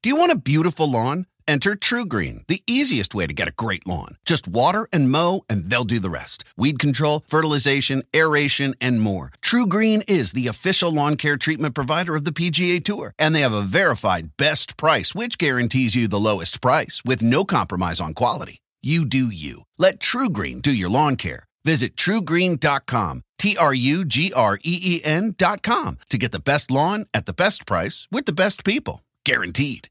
Do you want a beautiful lawn? Enter TruGreen, the easiest way to get a great lawn. Just water and mow, and they'll do the rest. Weed control, fertilization, aeration, and more. TruGreen is the official lawn care treatment provider of the PGA Tour, and they have a verified best price, which guarantees you the lowest price with no compromise on quality. You do you. Let TruGreen do your lawn care. Visit TruGreen.com, TruGreen.com, to get the best lawn at the best price with the best people. Guaranteed.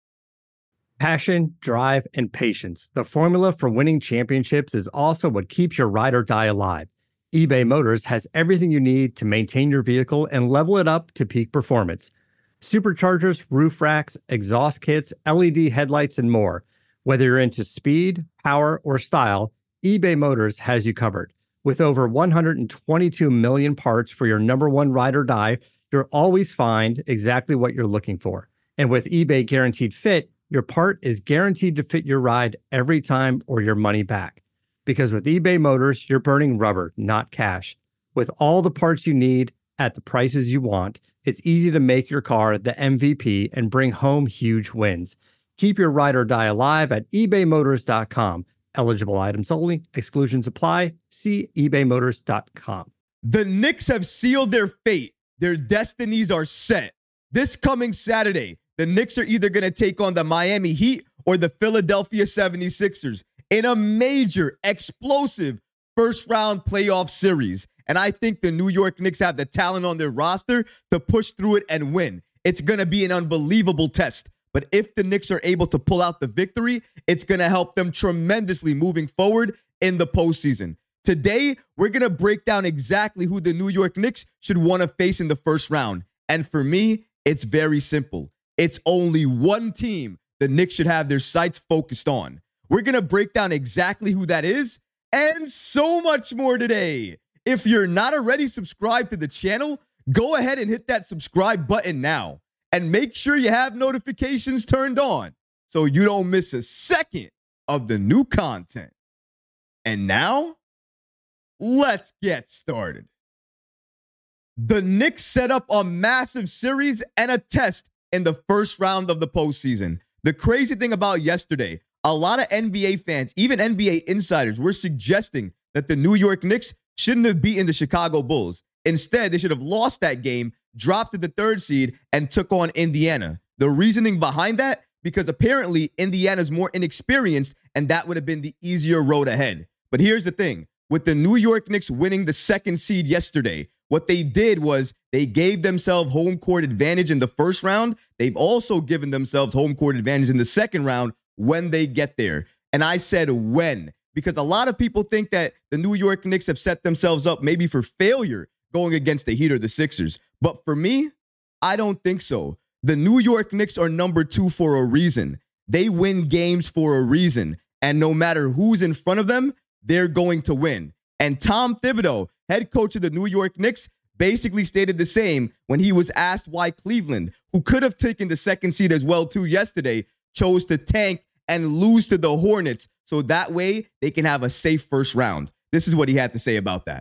Passion, drive, and patience. The formula for winning championships is also what keeps your ride or die alive. eBay Motors has everything you need to maintain your vehicle and level it up to peak performance. Superchargers, roof racks, exhaust kits, LED headlights, and more. Whether you're into speed, power, or style, eBay Motors has you covered. With over 122 million parts for your number one ride or die, you'll always find exactly what you're looking for. And with eBay Guaranteed Fit, your part is guaranteed to fit your ride every time or your money back. Because with eBay Motors, you're burning rubber, not cash. With all the parts you need at the prices you want, it's easy to make your car the MVP and bring home huge wins. Keep your ride or die alive at ebaymotors.com. Eligible items only. Exclusions apply. See ebaymotors.com. The Knicks have sealed their fate. Their destinies are set. This coming Saturday, the Knicks are either going to take on the Miami Heat or the Philadelphia 76ers in a major, explosive first-round playoff series. And I think the New York Knicks have the talent on their roster to push through it and win. It's going to be an unbelievable test. But if the Knicks are able to pull out the victory, it's going to help them tremendously moving forward in the postseason. Today, we're going to break down exactly who the New York Knicks should want to face in the first round. And for me, it's very simple. It's only one team the Knicks should have their sights focused on. We're going to break down exactly who that is and so much more today. If you're not already subscribed to the channel, go ahead and hit that subscribe button now. And make sure you have notifications turned on so you don't miss a second of the new content. And now, let's get started. The Knicks set up a massive series and a test in the first round of the postseason. The crazy thing about yesterday, a lot of NBA fans, even NBA insiders, were suggesting that the New York Knicks shouldn't have beaten the Chicago Bulls. Instead, they should have lost that game, dropped to the third seed, and took on Indiana. The reasoning behind that, because apparently Indiana's more inexperienced, and that would have been the easier road ahead. But here's the thing. With the New York Knicks winning the second seed yesterday, what they did was they gave themselves home court advantage in the first round. They've also given themselves home court advantage in the second round when they get there. And I said when, because a lot of people think that the New York Knicks have set themselves up maybe for failure going against the Heat or the Sixers. But for me, I don't think so. The New York Knicks are number 2 for a reason. They win games for a reason. And no matter who's in front of them, they're going to win. And Tom Thibodeau, head coach of the New York Knicks, basically stated the same when he was asked why Cleveland, who could have taken the second seed as well too yesterday, chose to tank and lose to the Hornets so that way they can have a safe first round. This is what he had to say about that.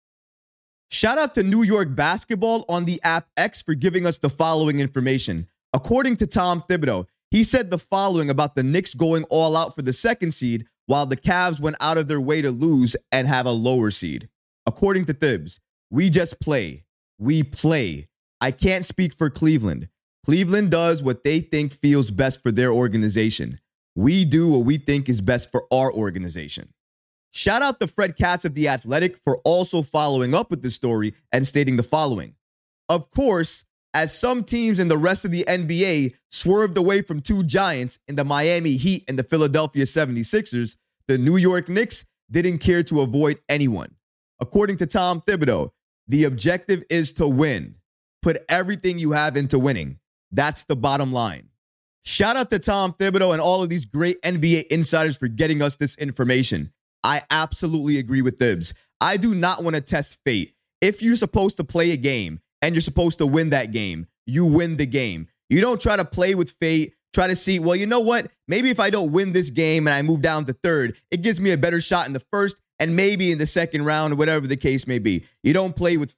Shout out to New York Basketball on the app X for giving us the following information. According to Tom Thibodeau, he said the following about the Knicks going all out for the second seed while the Cavs went out of their way to lose and have a lower seed. According to Thibs, we just play. We play. I can't speak for Cleveland. Cleveland does what they think feels best for their organization. We do what we think is best for our organization. Shout out to Fred Katz of The Athletic for also following up with the story and stating the following. Of course, as some teams in the rest of the NBA swerved away from two giants in the Miami Heat and the Philadelphia 76ers, the New York Knicks didn't care to avoid anyone. According to Tom Thibodeau, the objective is to win. Put everything you have into winning. That's the bottom line. Shout out to Tom Thibodeau and all of these great NBA insiders for getting us this information. I absolutely agree with Thibs. I do not want to test fate. If you're supposed to play a game and you're supposed to win that game, you win the game. You don't try to play with fate, try to see, well, you know what? Maybe if I don't win this game and I move down to third, it gives me a better shot in the first and maybe in the second round or whatever the case may be. You don't play with fate.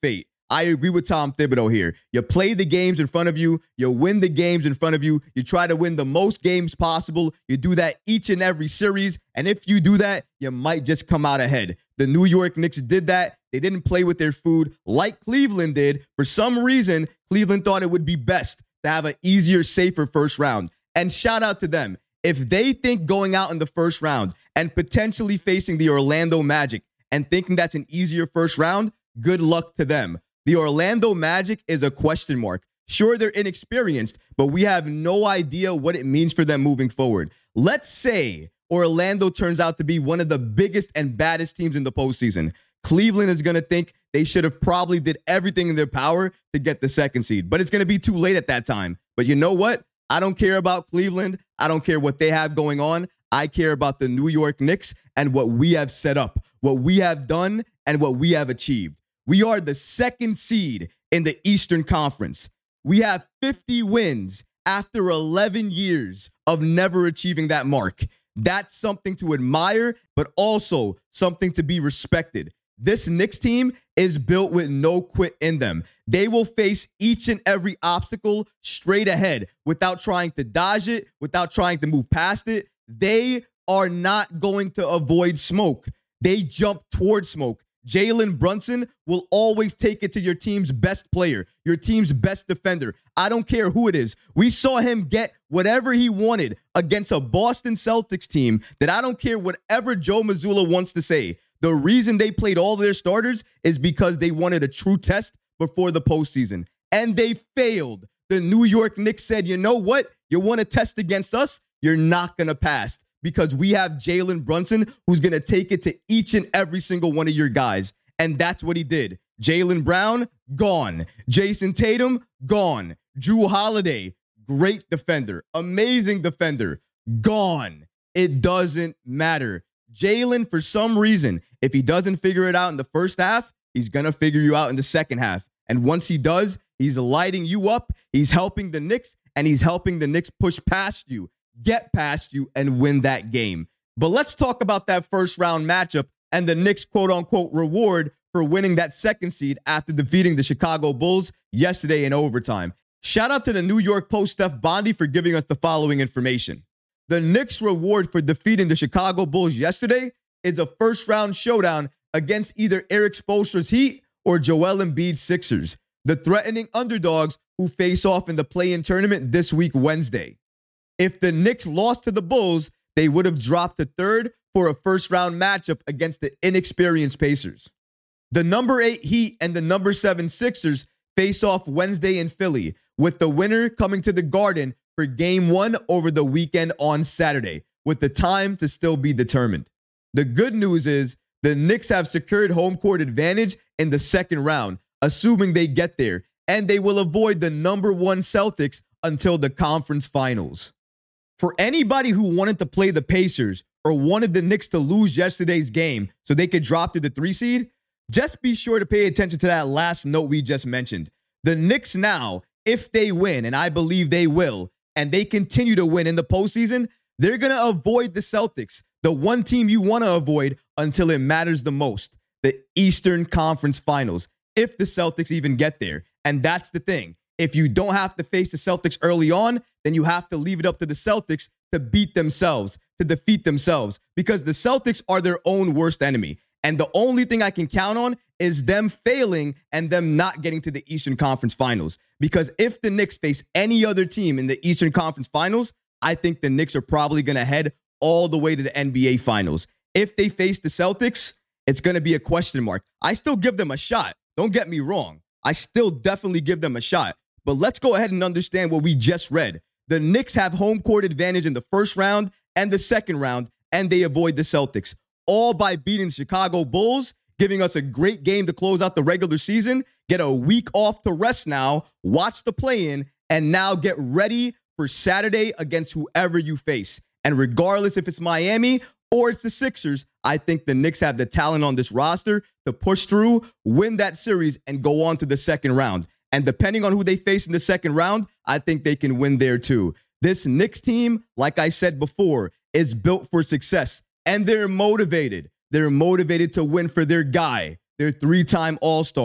I agree with Tom Thibodeau here. You play the games in front of you. You win the games in front of you. You try to win the most games possible. You do that each and every series. And if you do that, you might just come out ahead. The New York Knicks did that. They didn't play with their food like Cleveland did. For some reason, Cleveland thought it would be best to have an easier, safer first round. And shout out to them. If they think going out in the first round and potentially facing the Orlando Magic and thinking that's an easier first round, good luck to them. The Orlando Magic is a question mark. Sure, they're inexperienced, but we have no idea what it means for them moving forward. Let's say Orlando turns out to be one of the biggest and baddest teams in the postseason. Cleveland is going to think they should have probably did everything in their power to get the second seed, but it's going to be too late at that time. But you know what? I don't care about Cleveland. I don't care what they have going on. I care about the New York Knicks and what we have set up, what we have done, and what we have achieved. We are the second seed in the Eastern Conference. We have 50 wins after 11 years of never achieving that mark. That's something to admire, but also something to be respected. This Knicks team is built with no quit in them. They will face each and every obstacle straight ahead without trying to dodge it, without trying to move past it. They are not going to avoid smoke. They jump towards smoke. Jalen Brunson will always take it to your team's best player, your team's best defender. I don't care who it is. We saw him get whatever he wanted against a Boston Celtics team that I don't care whatever Joe Mazzulla wants to say. The reason they played all their starters is because they wanted a true test before the postseason. And they failed. The New York Knicks said, you know what? You want to test against us? You're not going to pass. Because we have Jalen Brunson who's going to take it to each and every single one of your guys. And that's what he did. Jaylen Brown, gone. Jason Tatum, gone. Jrue Holiday, great defender. Amazing defender, gone. It doesn't matter. Jalen, for some reason, if he doesn't figure it out in the first half, he's going to figure you out in the second half. And once he does, he's lighting you up. He's helping the Knicks, and he's helping the Knicks push past you, get past you, and win that game. But let's talk about that first round matchup and the Knicks quote unquote reward for winning that second seed after defeating the Chicago Bulls yesterday in overtime. Shout out to the New York Post Steph Bondy for giving us the following information. The Knicks reward for defeating the Chicago Bulls yesterday is a first round showdown against either Eric Spoelstra's Heat or Joel Embiid's Sixers, the threatening underdogs who face off in the play-in tournament this week, Wednesday. If the Knicks lost to the Bulls, they would have dropped to third for a first-round matchup against the inexperienced Pacers. The number 8 Heat and the number 7 Sixers face off Wednesday in Philly, with the winner coming to the Garden for Game 1 over the weekend on Saturday, with the time to still be determined. The good news is the Knicks have secured home court advantage in the second round, assuming they get there, and they will avoid the number 1 Celtics until the conference finals. For anybody who wanted to play the Pacers or wanted the Knicks to lose yesterday's game so they could drop to the 3 seed, just be sure to pay attention to that last note we just mentioned. The Knicks now, if they win, and I believe they will, and they continue to win in the postseason, they're going to avoid the Celtics, the one team you want to avoid until it matters the most, the Eastern Conference Finals, if the Celtics even get there. And that's the thing. If you don't have to face the Celtics early on, then you have to leave it up to the Celtics to beat themselves, to defeat themselves, because the Celtics are their own worst enemy. And the only thing I can count on is them failing and them not getting to the Eastern Conference Finals. Because if the Knicks face any other team in the Eastern Conference Finals, I think the Knicks are probably going to head all the way to the NBA Finals. If they face the Celtics, it's going to be a question mark. I still give them a shot. Don't get me wrong. I still definitely give them a shot. But let's go ahead and understand what we just read. The Knicks have home court advantage in the first round and the second round, and they avoid the Celtics, all by beating the Chicago Bulls, giving us a great game to close out the regular season, get a week off to rest now, watch the play-in, and now get ready for Saturday against whoever you face. And regardless if it's Miami or it's the Sixers, I think the Knicks have the talent on this roster to push through, win that series, and go on to the second round. And depending on who they face in the second round, I think they can win there too. This Knicks team, like I said before, is built for success. And they're motivated. They're motivated to win for their guy, their 3-time All-Star,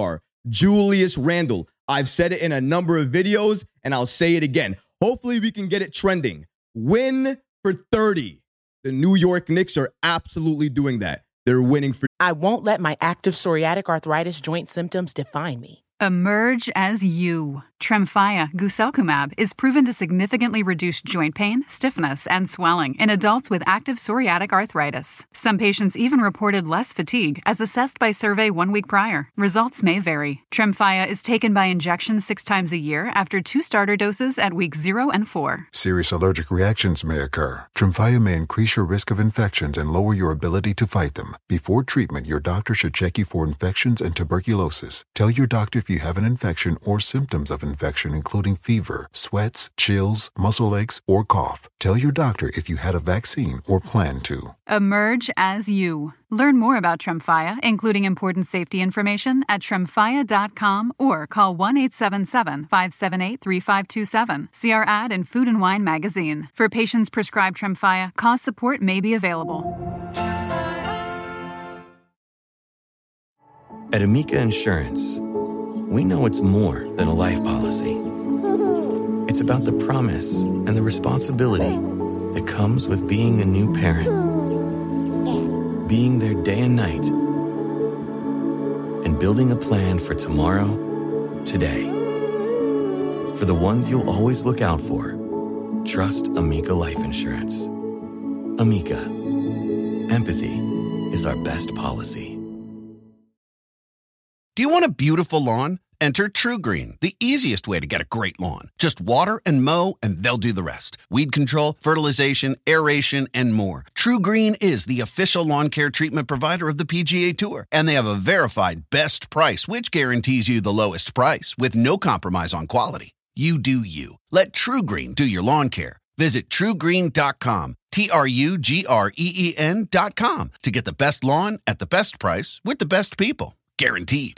Julius Randle. I've said it in a number of videos, and I'll say it again. Hopefully we can get it trending. Win for 30. The New York Knicks are absolutely doing that. They're winning for... I won't let my active psoriatic arthritis joint symptoms define me. Emerge as you. Tremfya guselkumab is proven to significantly reduce joint pain, stiffness, and swelling in adults with active psoriatic arthritis. Some patients even reported less fatigue as assessed by survey 1 week prior. Results may vary. Tremfya is taken by injection 6 times a year after 2 starter doses at weeks 0 and 4. Serious allergic reactions may occur. Tremfya may increase your risk of infections and lower your ability to fight them. Before treatment, your doctor should check you for infections and tuberculosis. Tell your doctor if you have an infection or symptoms of infection, including fever, sweats, chills, muscle aches, or cough. Tell your doctor if you had a vaccine or plan to. Emerge as you. Learn more about Tremfya, including important safety information, at tremfya.com or call 1-877-578-3527. See our ad in Food and Wine magazine. For patients prescribed Tremfya, cost support may be available. At Amica Insurance, we know it's more than a life policy. It's about the promise and the responsibility that comes with being a new parent. Being there day and night. And building a plan for tomorrow, today. For the ones you'll always look out for, trust Amica Life Insurance. Amica. Empathy is our best policy. Do you want a beautiful lawn? Enter TruGreen, the easiest way to get a great lawn. Just water and mow, and they'll do the rest. Weed control, fertilization, aeration, and more. TruGreen is the official lawn care treatment provider of the PGA Tour, and they have a verified best price, which guarantees you the lowest price with no compromise on quality. You do you. Let TruGreen do your lawn care. Visit TruGreen.com, TruGreen.com, to get the best lawn at the best price with the best people. Guaranteed.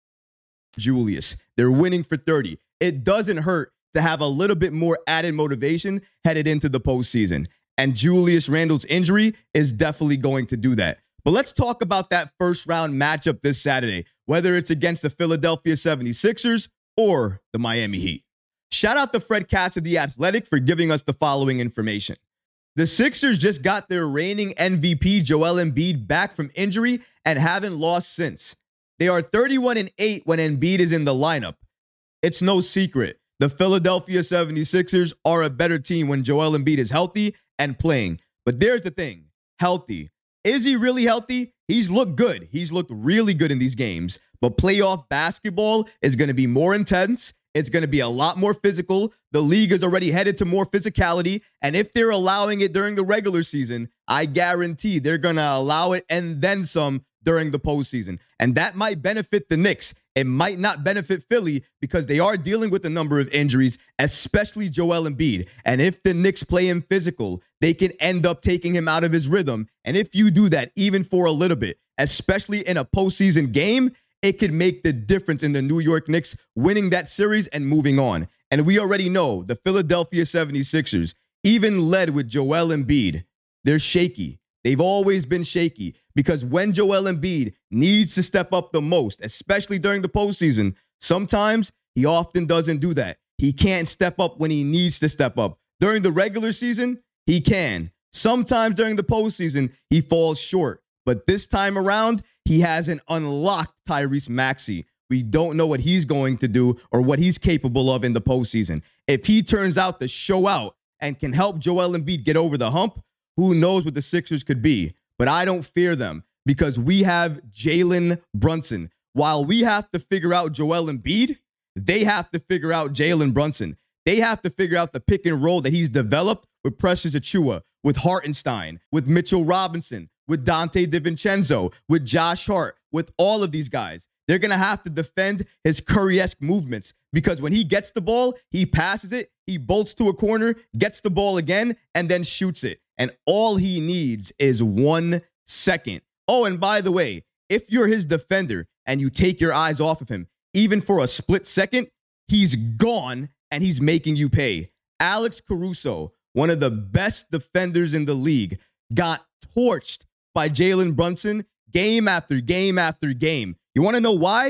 Julius. They're winning for 30. It doesn't hurt to have a little bit more added motivation headed into the postseason. And Julius Randle's injury is definitely going to do that. But let's talk about that first round matchup this Saturday, whether it's against the Philadelphia 76ers or the Miami Heat. Shout out to Fred Katz of The Athletic for giving us the following information. The Sixers just got their reigning MVP Joel Embiid back from injury and haven't lost since. They are 31-8 when Embiid is in the lineup. It's no secret. The Philadelphia 76ers are a better team when Joel Embiid is healthy and playing. But there's the thing. Healthy. Is he really healthy? He's looked good. He's looked really good in these games. But playoff basketball is going to be more intense. It's going to be a lot more physical. The league is already headed to more physicality. And if they're allowing it during the regular season, I guarantee they're going to allow it and then some during the postseason. And that might benefit the Knicks. It might not benefit Philly because they are dealing with a number of injuries, especially Joel Embiid. And if the Knicks play him physical, they can end up taking him out of his rhythm. And if you do that, even for a little bit, especially in a postseason game, it could make the difference in the New York Knicks winning that series and moving on. And we already know the Philadelphia 76ers, even led with Joel Embiid, they're shaky. They've always been shaky because when Joel Embiid needs to step up the most, especially during the postseason, sometimes he often doesn't do that. He can't step up when he needs to step up. During the regular season, he can. Sometimes during the postseason, he falls short. But this time around, he has an unlocked Tyrese Maxey. We don't know what he's going to do or what he's capable of in the postseason. If he turns out to show out and can help Joel Embiid get over the hump, who knows what the Sixers could be. But I don't fear them because we have Jalen Brunson. While we have to figure out Joel Embiid, they have to figure out Jalen Brunson. They have to figure out the pick and roll that he's developed with Precious Achiuwa, with Hartenstein, with Mitchell Robinson, with Dante DiVincenzo, with Josh Hart, with all of these guys. They're going to have to defend his Curry-esque movements because when he gets the ball, he passes it, he bolts to a corner, gets the ball again, and then shoots it. And all he needs is 1 second. Oh, and by the way, if you're his defender and you take your eyes off of him, even for a split second, he's gone and he's making you pay. Alex Caruso, one of the best defenders in the league, got torched by Jalen Brunson game after game after game. You want to know why?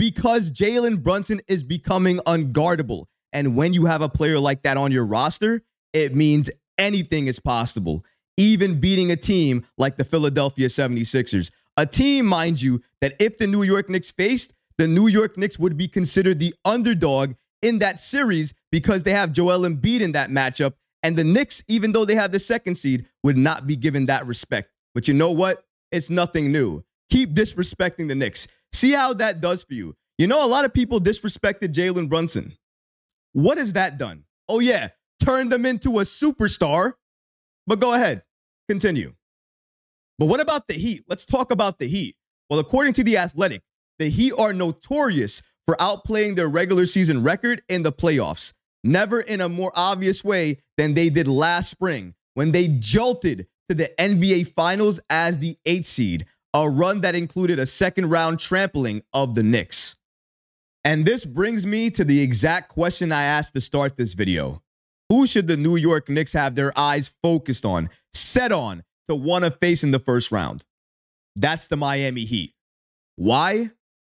because Jalen Brunson is becoming unguardable. And when you have a player like that on your roster, it means anything is possible, even beating a team like the Philadelphia 76ers. A team, mind you, that if the New York Knicks faced, the New York Knicks would be considered the underdog in that series because they have Joel Embiid in that matchup. And the Knicks, even though they have the second seed, would not be given that respect. But you know what? It's nothing new. Keep disrespecting the Knicks. See how that does for you. You know, a lot of people disrespected Jalen Brunson. What has that done? Oh, yeah, turned them into a superstar. But go ahead, continue. But what about the Heat? Let's talk about the Heat. Well, according to The Athletic, the Heat are notorious for outplaying their regular season record in the playoffs. Never in a more obvious way than they did last spring when they jolted to the NBA Finals as the 8th seed, a run that included a second-round trampling of the Knicks. And this brings me to the exact question I asked to start this video. Who should the New York Knicks have their eyes focused on, set on, to want to face in the first round? That's the Miami Heat. Why?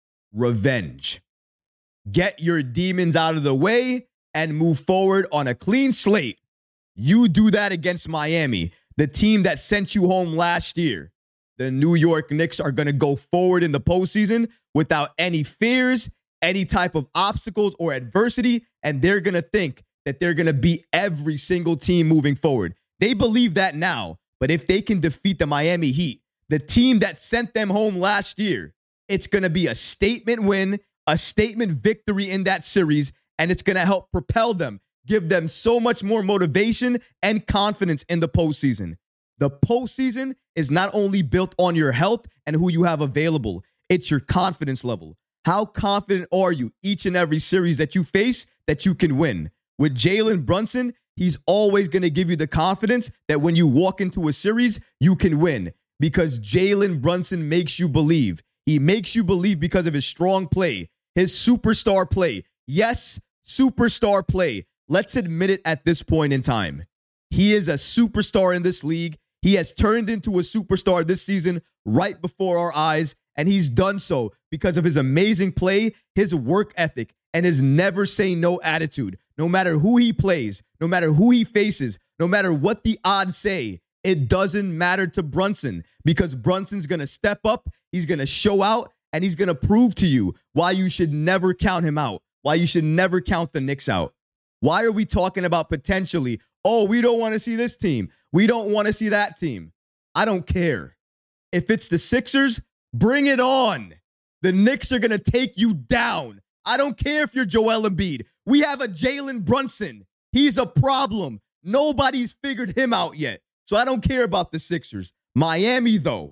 Revenge. Get your demons out of the way and move forward on a clean slate. You do that against Miami, the team that sent you home last year. The New York Knicks are going to go forward in the postseason without any fears, any type of obstacles or adversity, and they're going to think that they're going to beat every single team moving forward. They believe that now, but if they can defeat the Miami Heat, the team that sent them home last year, it's going to be a statement win, a statement victory in that series, and it's going to help propel them, give them so much more motivation and confidence in the postseason. The postseason is not only built on your health and who you have available, it's your confidence level. How confident are you each and every series that you face that you can win? With Jalen Brunson, he's always going to give you the confidence that when you walk into a series, you can win because Jalen Brunson makes you believe. He makes you believe because of his strong play, his superstar play. Yes, superstar play. Let's admit it at this point in time. He is a superstar in this league. He has turned into a superstar this season right before our eyes, and he's done so because of his amazing play, his work ethic, and his never say no attitude. No matter who he plays, no matter who he faces, no matter what the odds say, it doesn't matter to Brunson because Brunson's going to step up, he's going to show out, and he's going to prove to you why you should never count him out, why you should never count the Knicks out. Why are we talking about potentially, oh, we don't want to see this team, we don't want to see that team? I don't care. If it's the Sixers, bring it on. The Knicks are going to take you down. I don't care if you're Joel Embiid. We have a Jalen Brunson. He's a problem. Nobody's figured him out yet. So I don't care about the Sixers. Miami, though.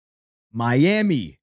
Miami.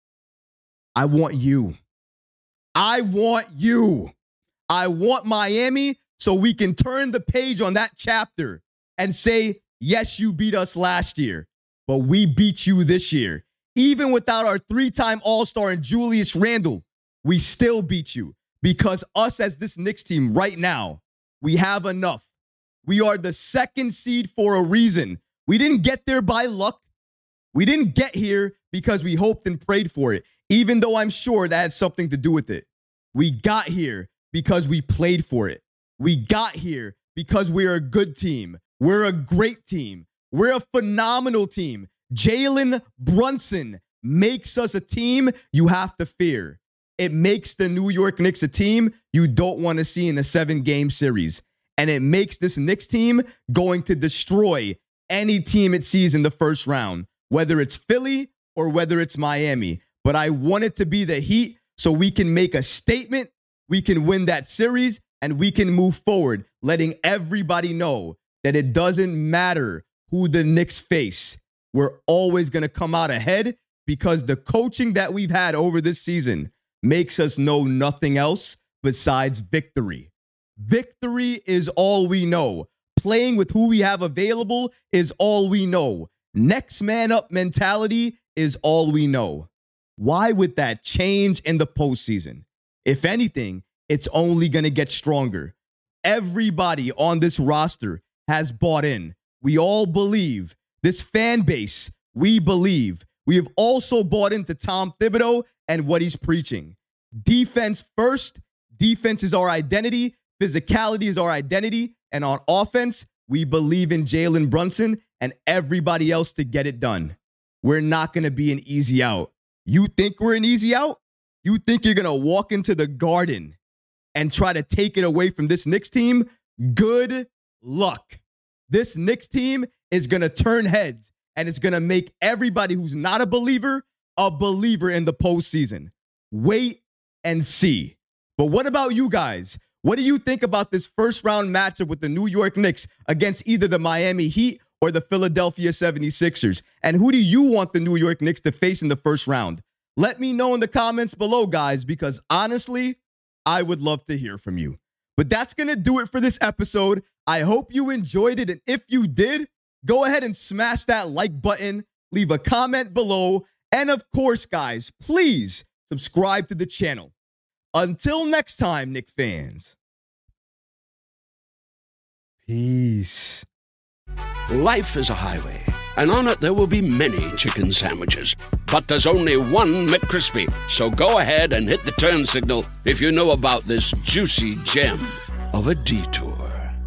I want you. I want you. I want Miami so we can turn the page on that chapter and say, yes, you beat us last year, but we beat you this year. Even without our 3-time All-Star and Julius Randle, we still beat you because us as this Knicks team right now, we have enough. We are the second seed for a reason. We didn't get there by luck. We didn't get here because we hoped and prayed for it, even though I'm sure that had something to do with it. We got here because we played for it. We got here because we're a good team. We're a great team. We're a phenomenal team. Jalen Brunson makes us a team you have to fear. It makes the New York Knicks a team you don't want to see in a 7-game series. And it makes this Knicks team going to destroy any team it sees in the first round, whether it's Philly or whether it's Miami. But I want it to be the Heat so we can make a statement, we can win that series, and we can move forward, letting everybody know that it doesn't matter who the Knicks face. We're always going to come out ahead because the coaching that we've had over this season makes us know nothing else besides victory. Victory is all we know. Playing with who we have available is all we know. Next man up mentality is all we know. Why would that change in the postseason? If anything, it's only going to get stronger. Everybody on this roster has bought in. We all believe. This fan base, we believe. We have also bought into Tom Thibodeau and what he's preaching. defense first. Defense is our identity. Physicality is our identity. And on offense, we believe in Jalen Brunson and everybody else to get it done. We're not going to be an easy out. You think we're an easy out? You think you're going to walk into the Garden and try to take it away from this Knicks team? Good luck. This Knicks team is going to turn heads, and it's going to make everybody who's not a believer in the postseason. Wait and see. But what about you guys? What do you think about this first round matchup with the New York Knicks against either the Miami Heat or the Philadelphia 76ers? And who do you want the New York Knicks to face in the first round? Let me know in the comments below, guys, because honestly, I would love to hear from you. But that's going to do it for this episode. I hope you enjoyed it. And if you did, go ahead and smash that like button, leave a comment below. And of course, guys, please subscribe to the channel. Until next time, Knicks fans. Peace. Life is a highway, and on it there will be many chicken sandwiches. But there's only one McCrispy. So go ahead and hit the turn signal if you know about this juicy gem of a detour.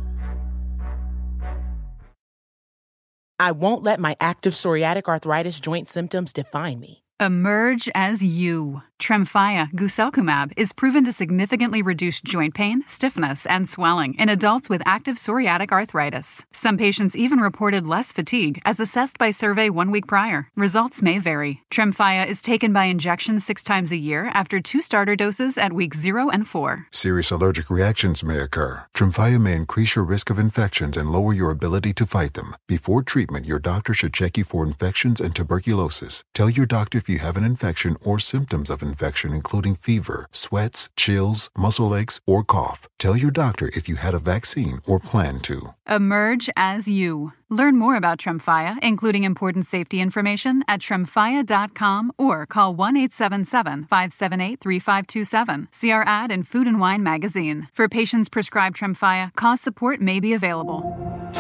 I won't let my active psoriatic arthritis joint symptoms define me. Emerge as you. Tremfya guselkumab is proven to significantly reduce joint pain, stiffness, and swelling in adults with active psoriatic arthritis. Some patients even reported less fatigue as assessed by survey 1 week prior. Results may vary. Tremfya is taken by injection 6 times a year after 2 starter doses at weeks 0 and 4. Serious allergic reactions may occur. Tremfya may increase your risk of infections and lower your ability to fight them. Before treatment, your doctor should check you for infections and tuberculosis. Tell your doctor if you have an infection or symptoms of infection, including fever, sweats, chills, muscle aches, or cough. Tell your doctor if you had a vaccine or plan to. Emerge as you. Learn more about Tremfya, including important safety information, at tremfya.com or call 1-877-578-3527. See our ad in Food and Wine magazine. For patients prescribed Tremfya, cost support may be available.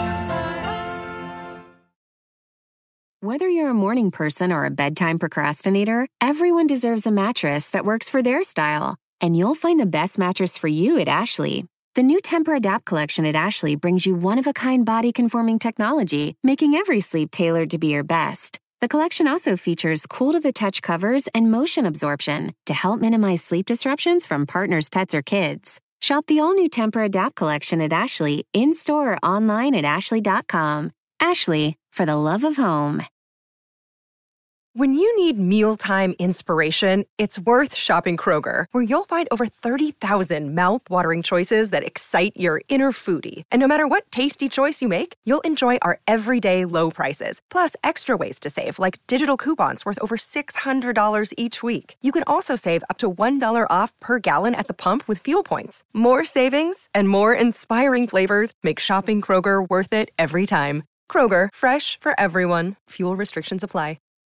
Whether you're a morning person or a bedtime procrastinator, everyone deserves a mattress that works for their style. And you'll find the best mattress for you at Ashley. The new Tempur-Adapt collection at Ashley brings you one-of-a-kind body-conforming technology, making every sleep tailored to be your best. The collection also features cool-to-the-touch covers and motion absorption to help minimize sleep disruptions from partners, pets, or kids. Shop the all-new Tempur-Adapt collection at Ashley, in-store or online at ashley.com. Ashley, for the love of home. When you need mealtime inspiration, it's worth shopping Kroger, where you'll find over 30,000 mouth-watering choices that excite your inner foodie. And no matter what tasty choice you make, you'll enjoy our everyday low prices, plus extra ways to save, like digital coupons worth over $600 each week. You can also save up to $1 off per gallon at the pump with fuel points. More savings and more inspiring flavors make shopping Kroger worth it every time. Kroger, fresh for everyone. Fuel restrictions apply.